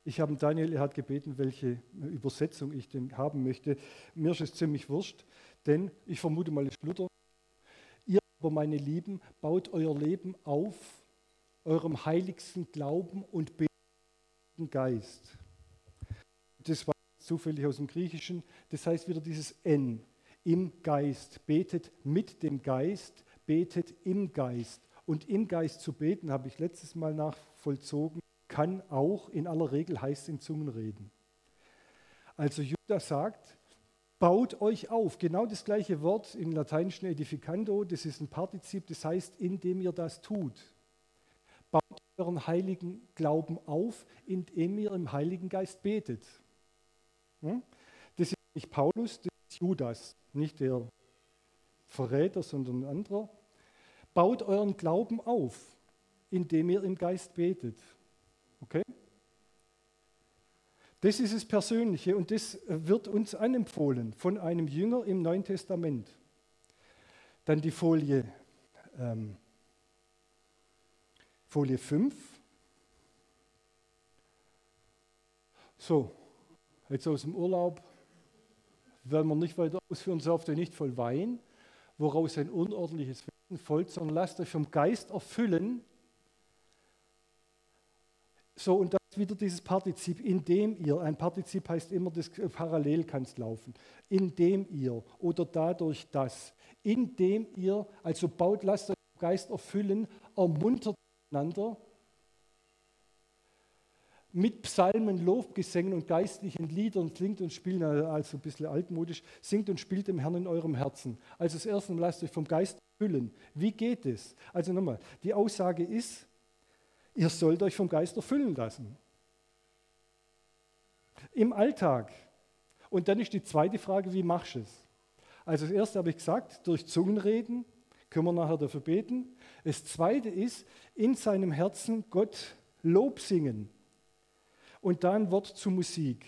Ich habe Daniel, er hat gebeten, welche Übersetzung ich denn haben möchte. Mir ist es ziemlich wurscht, denn ich vermute mal, es ist Luther. Ihr aber, meine Lieben, baut euer Leben auf eurem heiligsten Glauben und betenden Geist. Das war zufällig aus dem Griechischen. Das heißt wieder dieses N, im Geist. Betet mit dem Geist, betet im Geist. Und im Geist zu beten, habe ich letztes Mal nachvollzogen, kann auch in aller Regel heißt in Zungen reden. Also Judas sagt, baut euch auf. Genau das gleiche Wort im Lateinischen edificando, das ist ein Partizip, das heißt, indem ihr das tut. Baut euren heiligen Glauben auf, indem ihr im Heiligen Geist betet. Das ist nicht Paulus, das ist Judas, nicht der Verräter, sondern ein anderer. Baut euren Glauben auf, indem ihr im Geist betet. Okay? Das ist das Persönliche und das wird uns anempfohlen von einem Jünger im Neuen Testament. Dann die Folie, ähm, Folie fünf. So, jetzt aus dem Urlaub werden wir nicht weiter ausführen, sauft euch nicht voll Wein, woraus ein unordentliches Wesen folgt, sondern lasst euch vom Geist erfüllen. So, und das ist wieder dieses Partizip, indem ihr, ein Partizip heißt immer, das parallel kann es laufen, indem ihr oder dadurch das, indem ihr, also baut, lasst euch vom Geist erfüllen, ermuntert einander, mit Psalmen, Lobgesängen und geistlichen Liedern singt und spielt, also ein bisschen altmodisch, singt und spielt dem Herrn in eurem Herzen. Also das Erste, lasst euch vom Geist erfüllen. Wie geht es? Also nochmal, die Aussage ist, ihr sollt euch vom Geist erfüllen lassen. Im Alltag. Und dann ist die zweite Frage, wie machst du es? Also das Erste habe ich gesagt, durch Zungenreden, können wir nachher dafür beten. Das Zweite ist, in seinem Herzen Gott Lob singen. Und da ein Wort zu Musik.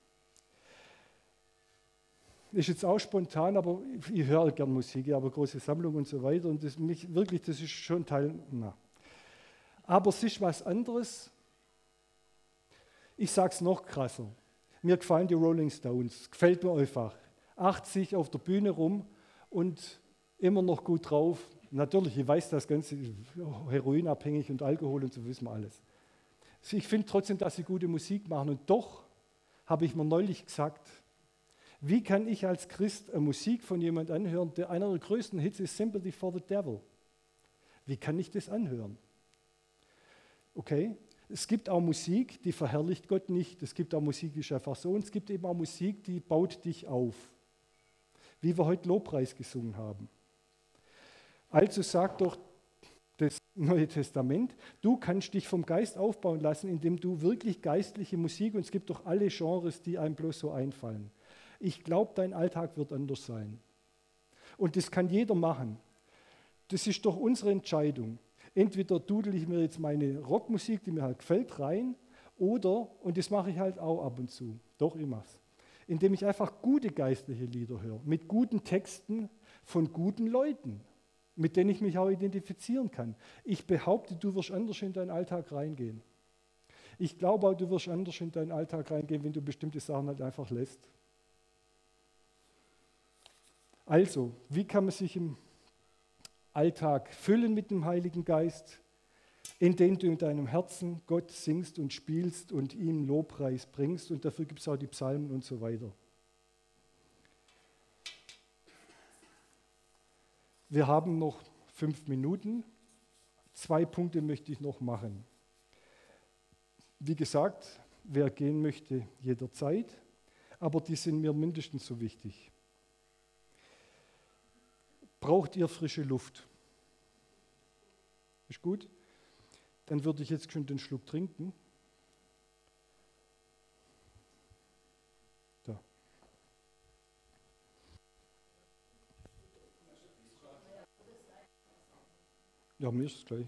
Ist jetzt auch spontan, aber ich höre gern Musik, ich habe eine große Sammlung und so weiter. Und das, mich, wirklich, das ist schon Teil. Na. Aber es ist was anderes. Ich sage es noch krasser. Mir gefallen die Rolling Stones. Gefällt mir einfach. achtzig auf der Bühne rum und immer noch gut drauf. Natürlich, ich weiß das Ganze, heroinabhängig und Alkohol und so wissen wir alles. Ich finde trotzdem, dass sie gute Musik machen. Und doch habe ich mir neulich gesagt, wie kann ich als Christ eine Musik von jemand anhören, der einer der größten Hits ist Sympathy for the Devil. Wie kann ich das anhören? Okay, es gibt auch Musik, die verherrlicht Gott nicht. Es gibt auch Musik, die ist einfach so. Und es gibt eben auch Musik, die baut dich auf. Wie wir heute Lobpreis gesungen haben. Also sagt doch das Neue Testament, du kannst dich vom Geist aufbauen lassen, indem du wirklich geistliche Musik, und es gibt doch alle Genres, die einem bloß so einfallen. Ich glaube, dein Alltag wird anders sein. Und das kann jeder machen. Das ist doch unsere Entscheidung. Entweder dudel ich mir jetzt meine Rockmusik, die mir halt gefällt, rein, oder, und das mache ich halt auch ab und zu, doch ich mache es, indem ich einfach gute geistliche Lieder höre, mit guten Texten von guten Leuten, mit denen ich mich auch identifizieren kann. Ich behaupte, du wirst anders in deinen Alltag reingehen. Ich glaube auch, du wirst anders in deinen Alltag reingehen, wenn du bestimmte Sachen halt einfach lässt. Also, wie kann man sich im Alltag füllen mit dem Heiligen Geist? Indem du in deinem Herzen Gott singst und spielst und ihm Lobpreis bringst. Und dafür gibt es auch die Psalmen und so weiter. Wir haben noch fünf Minuten. Zwei Punkte möchte ich noch machen. Wie gesagt, wer gehen möchte, jederzeit. Aber die sind mir mindestens so wichtig. Braucht ihr frische Luft? Ist gut? Dann würde ich jetzt schon den Schluck trinken. Da. Ja, mir ist es gleich.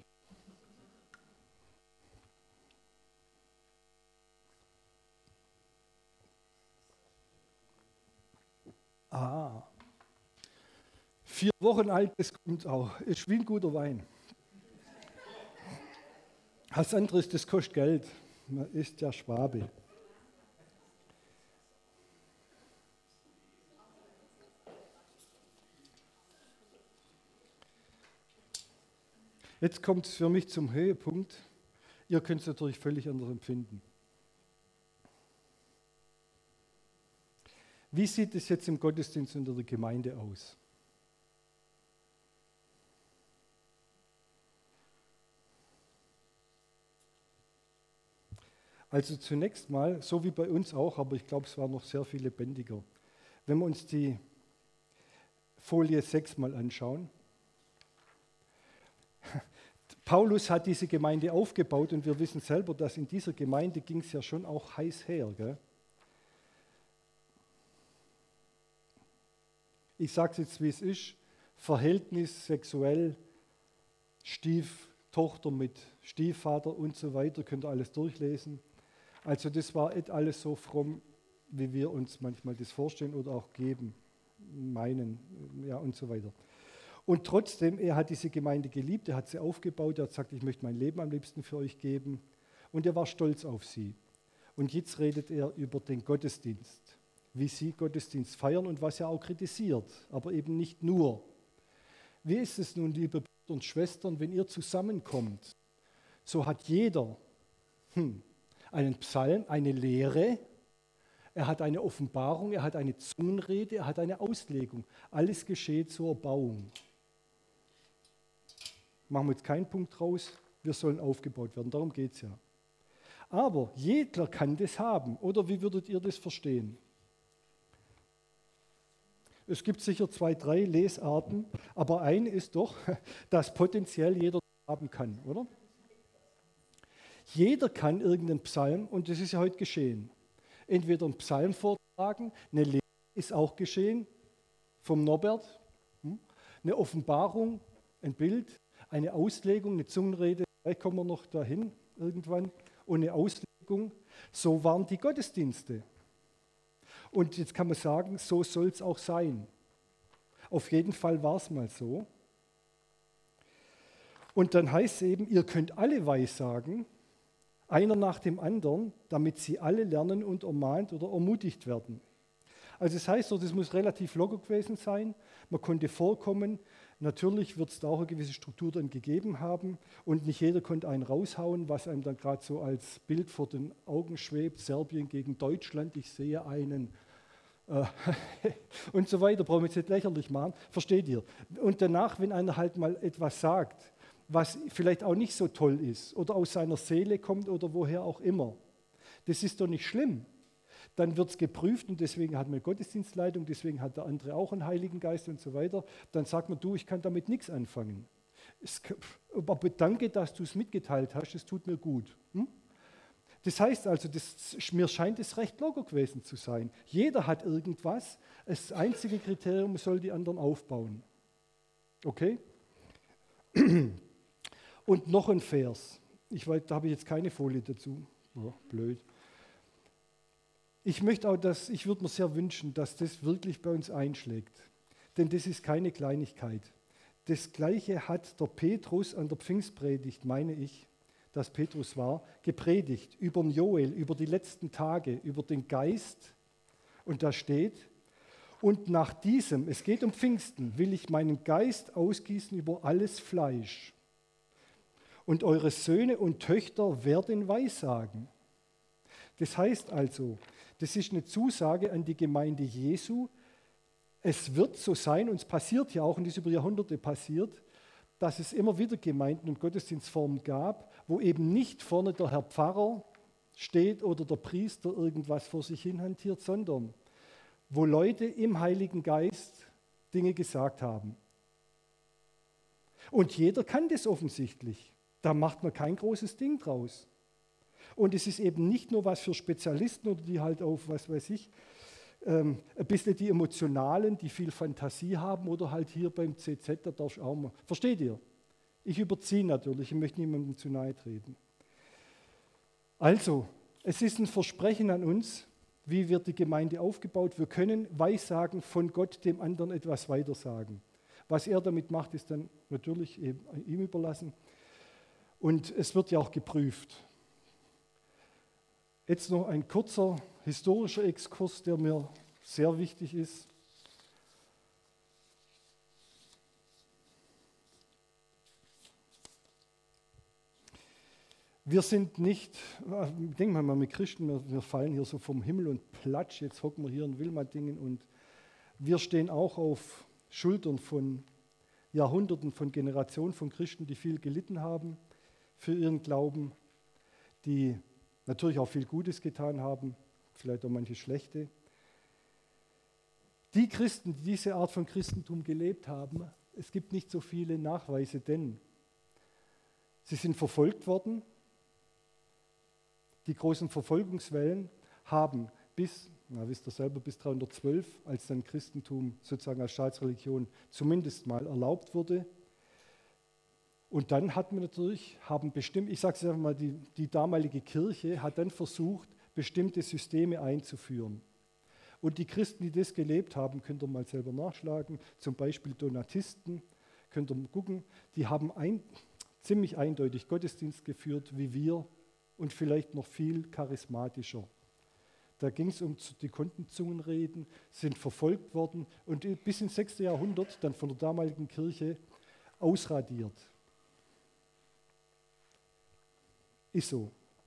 Ah. Vier Wochen alt, das kommt auch. Ist wie ein guter Wein. Was anderes, das kostet Geld. Man ist ja Schwabe. Jetzt kommt es für mich zum Höhepunkt. Ihr könnt es natürlich völlig anders empfinden. Wie sieht es jetzt im Gottesdienst unter der Gemeinde aus? Also zunächst mal, so wie bei uns auch, aber ich glaube, es war noch sehr viel lebendiger. Wenn wir uns die Folie sechs mal anschauen. Paulus hat diese Gemeinde aufgebaut und wir wissen selber, dass in dieser Gemeinde ging es ja schon auch heiß her. Gell? Ich sage es jetzt, wie es ist, Verhältnis sexuell, Stieftochter mit Stiefvater und so weiter, könnt ihr alles durchlesen. Also das war nicht alles so fromm, wie wir uns manchmal das vorstellen oder auch geben, meinen, ja und so weiter. Und trotzdem, er hat diese Gemeinde geliebt, er hat sie aufgebaut, er hat gesagt, ich möchte mein Leben am liebsten für euch geben und er war stolz auf sie. Und jetzt redet er über den Gottesdienst, wie sie Gottesdienst feiern und was er auch kritisiert, aber eben nicht nur. Wie ist es nun, liebe Brüder und Schwestern, wenn ihr zusammenkommt? So hat jeder hm, einen Psalm, eine Lehre, er hat eine Offenbarung, er hat eine Zungenrede, er hat eine Auslegung. Alles geschieht zur Erbauung. Machen wir jetzt keinen Punkt draus, wir sollen aufgebaut werden, darum geht es ja. Aber jeder kann das haben, oder wie würdet ihr das verstehen? Es gibt sicher zwei, drei Lesarten, aber eine ist doch, dass potenziell jeder haben kann, oder? Jeder kann irgendeinen Psalm, und das ist ja heute geschehen. Entweder einen Psalm vortragen, eine Lehre ist auch geschehen, vom Norbert, eine Offenbarung, ein Bild, eine Auslegung, eine Zungenrede, vielleicht kommen wir noch dahin irgendwann, und eine Auslegung. So waren die Gottesdienste. Und jetzt kann man sagen, so soll es auch sein. Auf jeden Fall war es mal so. Und dann heißt es eben, ihr könnt alle weissagen, einer nach dem anderen, damit sie alle lernen und ermahnt oder ermutigt werden. Also das heißt, das muss relativ locker gewesen sein, man konnte vorkommen, natürlich wird es da auch eine gewisse Struktur dann gegeben haben und nicht jeder konnte einen raushauen, was einem dann gerade so als Bild vor den Augen schwebt, Serbien gegen Deutschland, ich sehe einen äh, und so weiter, brauchen wir jetzt nicht lächerlich machen, versteht ihr? Und danach, wenn einer halt mal etwas sagt, was vielleicht auch nicht so toll ist oder aus seiner Seele kommt oder woher auch immer. Das ist doch nicht schlimm. Dann wird es geprüft und deswegen hat man eine Gottesdienstleitung, deswegen hat der andere auch einen Heiligen Geist und so weiter. Dann sagt man, du, ich kann damit nichts anfangen. Es, aber danke, dass du es mitgeteilt hast, es tut mir gut. Hm? Das heißt also, das, mir scheint es recht locker gewesen zu sein. Jeder hat irgendwas, das einzige Kriterium soll die anderen aufbauen. Okay? Und noch ein Vers. Ich weiß, da habe ich jetzt keine Folie dazu. Oh, blöd. Ich möchte auch, dass, ich würde mir sehr wünschen, dass das wirklich bei uns einschlägt. Denn das ist keine Kleinigkeit. Das Gleiche hat der Petrus an der Pfingstpredigt, meine ich, dass Petrus war, gepredigt über den Joel, über die letzten Tage, über den Geist. Und da steht, und nach diesem, es geht um Pfingsten, will ich meinen Geist ausgießen über alles Fleisch. Und eure Söhne und Töchter werden Weissagen. Das heißt also, das ist eine Zusage an die Gemeinde Jesu. Es wird so sein, und es passiert ja auch, und das ist über Jahrhunderte passiert, dass es immer wieder Gemeinden und Gottesdienstformen gab, wo eben nicht vorne der Herr Pfarrer steht oder der Priester irgendwas vor sich hin hantiert, sondern wo Leute im Heiligen Geist Dinge gesagt haben. Und jeder kann das offensichtlich. Da macht man kein großes Ding draus. Und es ist eben nicht nur was für Spezialisten oder die halt auf, was weiß ich, ähm, ein bisschen die Emotionalen, die viel Fantasie haben oder halt hier beim C Z, da darfst du auch mal. Versteht ihr? Ich überziehe natürlich, ich möchte niemandem zu nahe treten. Also, es ist ein Versprechen an uns, wie wird die Gemeinde aufgebaut. Wir können Weissagen von Gott dem anderen etwas weitersagen. Was er damit macht, ist dann natürlich ihm überlassen. Und es wird ja auch geprüft. Jetzt noch ein kurzer historischer Exkurs, der mir sehr wichtig ist. Wir sind nicht, denken wir mal mit Christen, wir, wir fallen hier so vom Himmel und platsch, jetzt hocken wir hier in Wilmerdingen und wir stehen auch auf Schultern von Jahrhunderten, von Generationen von Christen, die viel gelitten haben für ihren Glauben, die natürlich auch viel Gutes getan haben, vielleicht auch manche schlechte. Die Christen, die diese Art von Christentum gelebt haben, es gibt nicht so viele Nachweise, denn sie sind verfolgt worden. Die großen Verfolgungswellen haben bis, na, wisst ihr selber, bis dreihundertzwölf, als dann Christentum sozusagen als Staatsreligion zumindest mal erlaubt wurde. Und dann hat man natürlich, haben bestimmt, ich sage es einfach mal, die, die damalige Kirche hat dann versucht, bestimmte Systeme einzuführen. Und die Christen, die das gelebt haben, könnt ihr mal selber nachschlagen, zum Beispiel Donatisten, könnt ihr mal gucken, die haben ein, ziemlich eindeutig Gottesdienst geführt wie wir und vielleicht noch viel charismatischer. Da ging es um, die konnten Zungenreden, sind verfolgt worden und bis ins sechste Jahrhundert dann von der damaligen Kirche ausradiert. Ist so.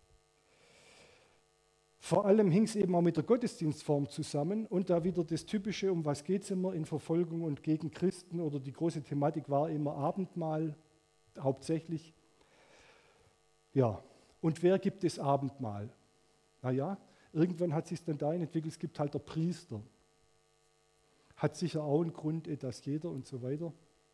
Vor allem hing es eben auch mit der Gottesdienstform zusammen und da wieder das Typische, um was geht es immer in Verfolgung und gegen Christen oder die große Thematik war immer Abendmahl, hauptsächlich. Ja, und wer gibt das Abendmahl? Naja, irgendwann hat sich dann dahin entwickelt, es gibt halt der Priester. Hat sicher auch einen Grund, dass jeder und so weiter.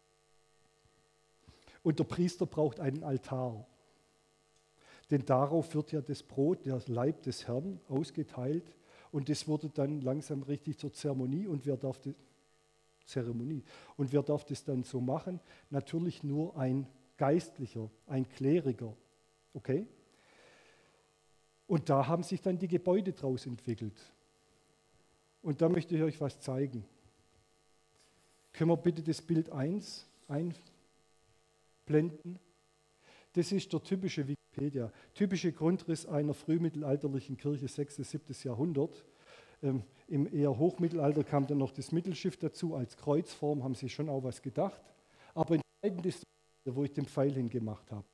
Und der Priester braucht einen Altar. Denn darauf wird ja das Brot, der Leib des Herrn, ausgeteilt. Und das wurde dann langsam richtig zur Zeremonie. Und wer darf das, Zeremonie. Und wer darf das dann so machen? Natürlich nur ein Geistlicher, ein Kleriker. Okay? Und da haben sich dann die Gebäude draus entwickelt. Und da möchte ich euch was zeigen. Können wir bitte das Bild eins einblenden? Das ist der typische Wikipedia, typische Grundriss einer frühmittelalterlichen Kirche, sechstes, siebtes Jahrhundert. Ähm, Im eher Hochmittelalter kam dann noch das Mittelschiff dazu, als Kreuzform haben sie schon auch was gedacht. Aber entscheidend ist, wo ich den Pfeil hingemacht habe.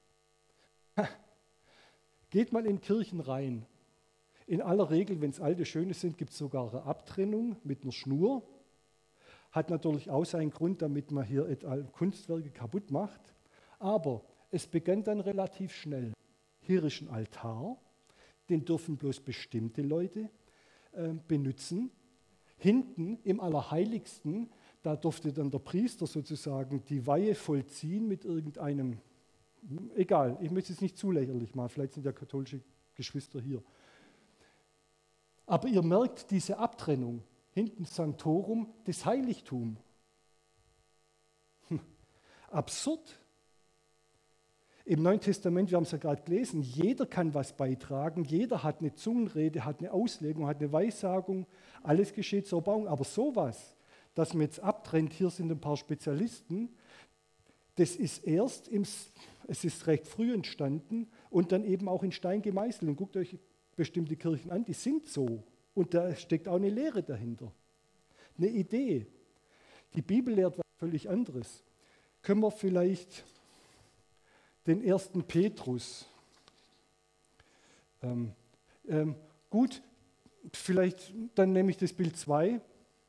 Geht mal in Kirchen rein. In aller Regel, wenn es alte, schöne sind, gibt es sogar eine Abtrennung mit einer Schnur. Hat natürlich auch seinen Grund, damit man hier Kunstwerke kaputt macht. Aber es begann dann relativ schnell. Hier ist ein Altar, den dürfen bloß bestimmte Leute äh, benutzen. Hinten im Allerheiligsten, da durfte dann der Priester sozusagen die Weihe vollziehen mit irgendeinem, egal, ich möchte es nicht zu lächerlich machen, vielleicht sind ja katholische Geschwister hier. Aber ihr merkt diese Abtrennung, hinten Sanctorum, das Heiligtum. Hm. Absurd. Im Neuen Testament, wir haben es ja gerade gelesen, jeder kann was beitragen, jeder hat eine Zungenrede, hat eine Auslegung, hat eine Weissagung, alles geschieht zur Erbauung. Aber sowas, dass man jetzt abtrennt, hier sind ein paar Spezialisten, das ist erst, im, es ist recht früh entstanden und dann eben auch in Stein gemeißelt. Und guckt euch bestimmte Kirchen an, die sind so. Und da steckt auch eine Lehre dahinter, eine Idee. Die Bibel lehrt was völlig anderes. Können wir vielleicht den ersten Petrus. Ähm, ähm, gut, vielleicht dann nehme ich das Bild zwei.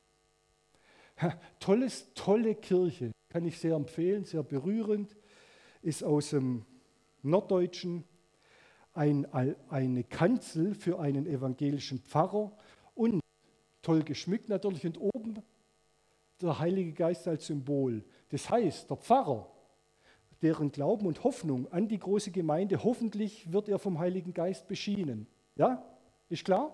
Tolles, tolle Kirche, kann ich sehr empfehlen, sehr berührend, ist aus dem Norddeutschen ein, eine Kanzel für einen evangelischen Pfarrer und toll geschmückt natürlich und oben der Heilige Geist als Symbol. Das heißt, der Pfarrer, deren Glauben und Hoffnung an die große Gemeinde, hoffentlich wird er vom Heiligen Geist beschienen. Ja, ist klar?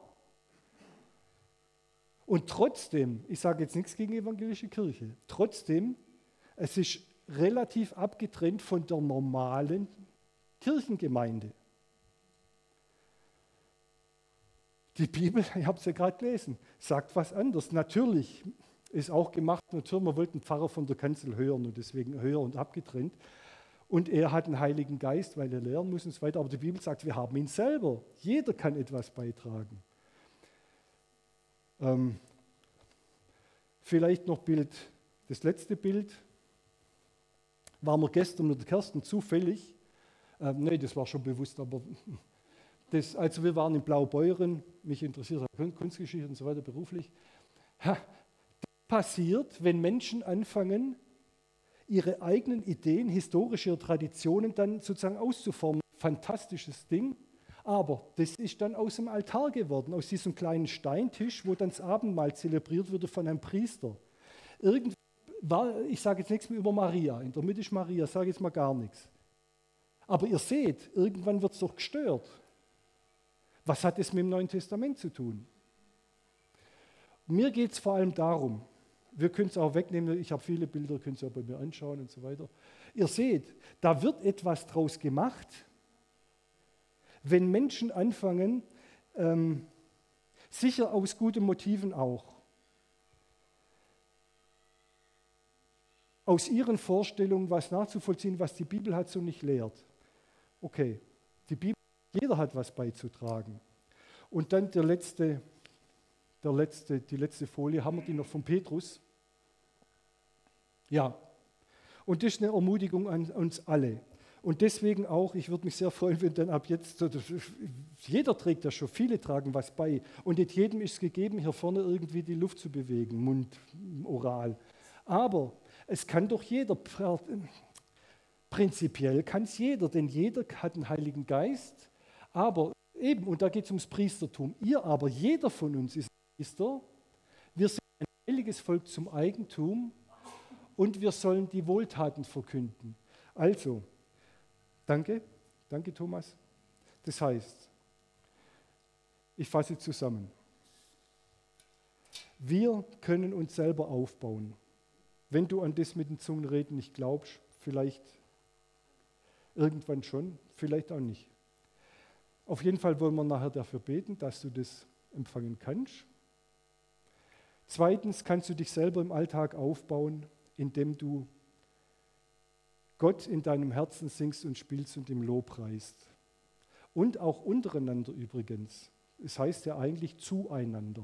Und trotzdem, ich sage jetzt nichts gegen evangelische Kirche, trotzdem, es ist relativ abgetrennt von der normalen Kirchengemeinde. Die Bibel, ich habe es ja gerade gelesen, sagt was anderes. Natürlich ist auch gemacht, natürlich, man wollte den Pfarrer von der Kanzel hören und deswegen höher und abgetrennt. Und er hat einen Heiligen Geist, weil er lehren muss und so weiter. Aber die Bibel sagt, wir haben ihn selber. Jeder kann etwas beitragen. Ähm, vielleicht noch Bild, das letzte Bild. Waren wir gestern mit der Kerstin zufällig Ähm, nee, das war schon bewusst, aber das, also wir waren in Blaubeuren, mich interessiert Kunstgeschichte und so weiter beruflich. Ha, das passiert, wenn Menschen anfangen, ihre eigenen Ideen, historische Traditionen dann sozusagen auszuformen. Fantastisches Ding, aber das ist dann aus dem Altar geworden, aus diesem kleinen Steintisch, wo dann das Abendmahl zelebriert wurde von einem Priester. Irgendwie war, ich sage jetzt nichts mehr über Maria, in der Mitte ist Maria, sage jetzt mal gar nichts. Aber ihr seht, irgendwann wird es doch gestört. Was hat es mit dem Neuen Testament zu tun? Mir geht es vor allem darum, wir können es auch wegnehmen, ich habe viele Bilder, könnt ihr auch bei mir anschauen und so weiter. Ihr seht, da wird etwas draus gemacht, wenn Menschen anfangen, ähm, sicher aus guten Motiven auch, aus ihren Vorstellungen was nachzuvollziehen, was die Bibel hat so nicht lehrt. Okay, die Bibel, jeder hat was beizutragen. Und dann der letzte, der letzte, die letzte Folie, haben wir die noch von Petrus? Ja, und das ist eine Ermutigung an uns alle. Und deswegen auch, ich würde mich sehr freuen, wenn dann ab jetzt, jeder trägt das schon, viele tragen was bei. Und nicht jedem ist es gegeben, hier vorne irgendwie die Luft zu bewegen, Mund, oral. Aber es kann doch jeder, prinzipiell kann es jeder, denn jeder hat einen Heiligen Geist. Aber eben, und da geht es ums Priestertum, ihr aber, jeder von uns ist Priester, wir sind ein heiliges Volk zum Eigentum und wir sollen die Wohltaten verkünden. Also, danke, danke Thomas. Das heißt, ich fasse zusammen. Wir können uns selber aufbauen. Wenn du an das mit den Zungenreden nicht glaubst, vielleicht irgendwann schon, vielleicht auch nicht. Auf jeden Fall wollen wir nachher dafür beten, dass du das empfangen kannst. Zweitens kannst du dich selber im Alltag aufbauen, indem du Gott in deinem Herzen singst und spielst und ihm Lob preist. Und auch untereinander übrigens. Es heißt ja eigentlich zueinander.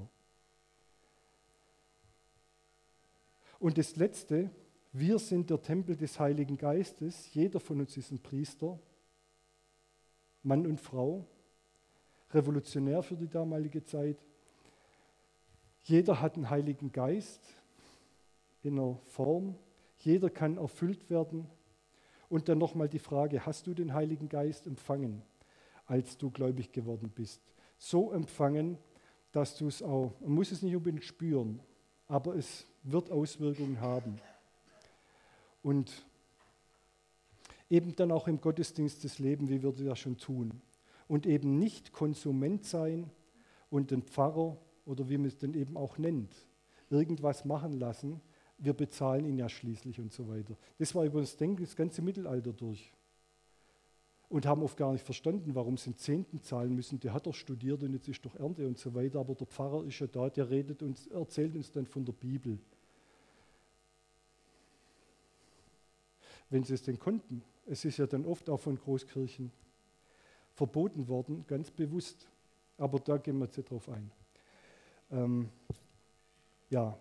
Und das Letzte, wir sind der Tempel des Heiligen Geistes. Jeder von uns ist ein Priester, Mann und Frau, revolutionär für die damalige Zeit. Jeder hat einen Heiligen Geist in einer Form. Jeder kann erfüllt werden. Und dann nochmal die Frage, hast du den Heiligen Geist empfangen, als du gläubig geworden bist? So empfangen, dass du es auch, man muss es nicht unbedingt spüren, aber es wird Auswirkungen haben. Und eben dann auch im Gottesdienst das Leben, wie wir das schon tun. Und eben nicht Konsument sein und den Pfarrer oder wie man es dann eben auch nennt, irgendwas machen lassen. Wir bezahlen ihn ja schließlich und so weiter. Das war übrigens, denke ich, das ganze Mittelalter durch. Und haben oft gar nicht verstanden, warum sie einen Zehnten zahlen müssen. Der hat doch studiert und jetzt ist doch Ernte und so weiter. Aber der Pfarrer ist ja da, der redet uns, erzählt uns dann von der Bibel. Wenn sie es denn konnten. Es ist ja dann oft auch von Großkirchen verboten worden, ganz bewusst. Aber da gehen wir jetzt nicht drauf ein. Ähm, ja.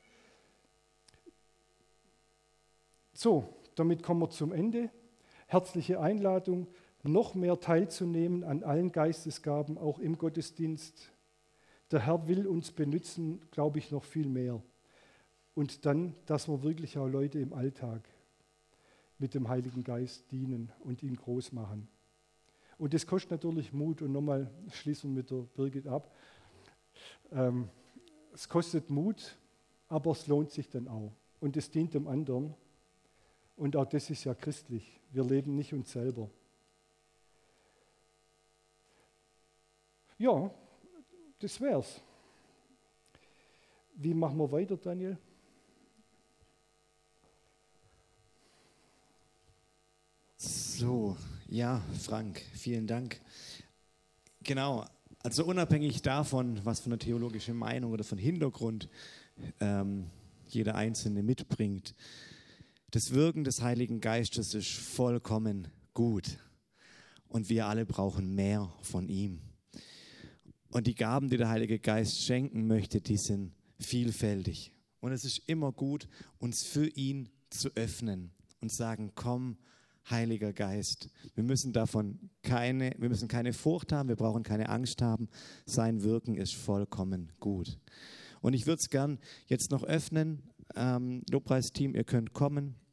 So, damit kommen wir zum Ende. Herzliche Einladung, noch mehr teilzunehmen an allen Geistesgaben, auch im Gottesdienst. Der Herr will uns benutzen, glaube ich, noch viel mehr. Und dann, dass wir wirklich auch Leute im Alltag mit dem Heiligen Geist dienen und ihn groß machen. Und das kostet natürlich Mut. Und nochmal schließen wir mit der Birgit ab. Ähm, es kostet Mut, aber es lohnt sich dann auch. Und es dient dem anderen. Und auch das ist ja christlich. Wir leben nicht uns selber. Ja, das wär's. Wie machen wir weiter, Daniel? So, ja, Frank, vielen Dank. Genau, also unabhängig davon, was für eine theologische Meinung oder von Hintergrund ähm, jeder Einzelne mitbringt, das Wirken des Heiligen Geistes ist vollkommen gut. Und wir alle brauchen mehr von ihm. Und die Gaben, die der Heilige Geist schenken möchte, die sind vielfältig. Und es ist immer gut, uns für ihn zu öffnen und sagen, komm, Heiliger Geist. Wir müssen davon keine, wir müssen keine Furcht haben, wir brauchen keine Angst haben. Sein Wirken ist vollkommen gut. Und ich würde es gern jetzt noch öffnen. Ähm, Lobpreisteam, ihr könnt kommen.